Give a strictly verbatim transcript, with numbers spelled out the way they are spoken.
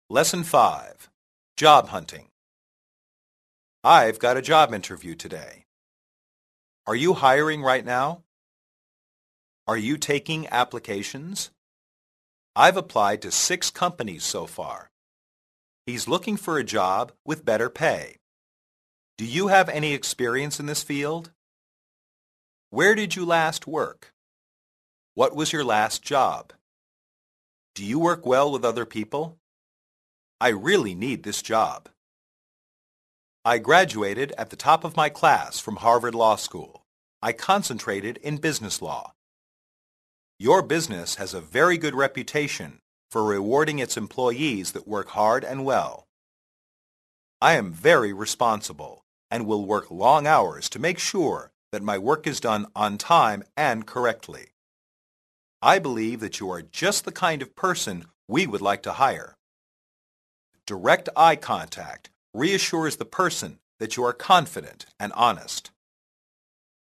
Lesson five. Job Hunting. I've got a job interview today. Are you hiring right now? Are you taking applications? I've applied to six companies so far. He's looking for a job with better pay. Do you have any experience in this field? Where did you last work? What was your last job? Do you work well with other people? I really need this job. I graduated at the top of my class from Harvard Law School. I concentrated in business law. Your business has a very good reputation for rewarding its employees that work hard and well. I am very responsible and will work long hours to make sure that my work is done on time and correctly. I believe that you are just the kind of person we would like to hire. Direct eye contact reassures the person that you are confident and honest.